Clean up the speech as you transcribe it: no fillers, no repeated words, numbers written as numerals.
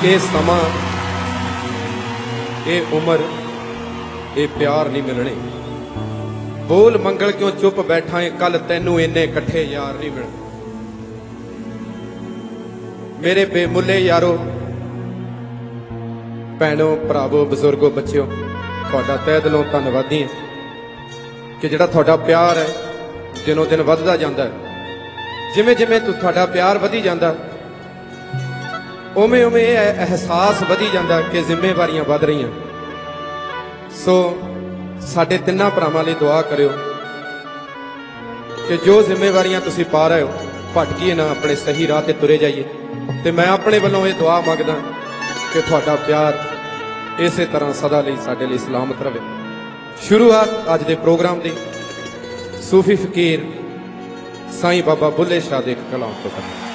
ये समा, ये उम्र, ये प्यार नहीं मिलने। बोल मंगल क्यों चुप बैठा है, कल तैनू इन्ने कट्ठे यार नहीं मिलने। मेरे बेमुले यारो, भैनों, भरावो, बजुर्गो, बच्चों, तुहाडा तहे दिलों धन्नवादी है कि जिहड़ा तुहाडा प्यार है दिनों दिन वधदा जांदा है। जिवें जिवें तुहाडा प्यार वधी जांदा उवें उवें यह एहसास वधी जांदा कि जिम्मेवारियां वध रहीआं। सो साडे तिन्नां भरावां लई दुआ करियो कि जो जिम्मेवारियां तुसीं पा रहे हो भटकीए ना, अपने सही राह ते तुरे जाइए। ते मैं अपने वालों ये दुआ मंगदा कि तुहाडा प्यार इसे तरह सदा लई साडे लई सलामत रहे। शुरुआत अज दे प्रोग्राम दी सूफी फकीर साईं बाबा बुल्ले शाह दे कलाम तो करनी।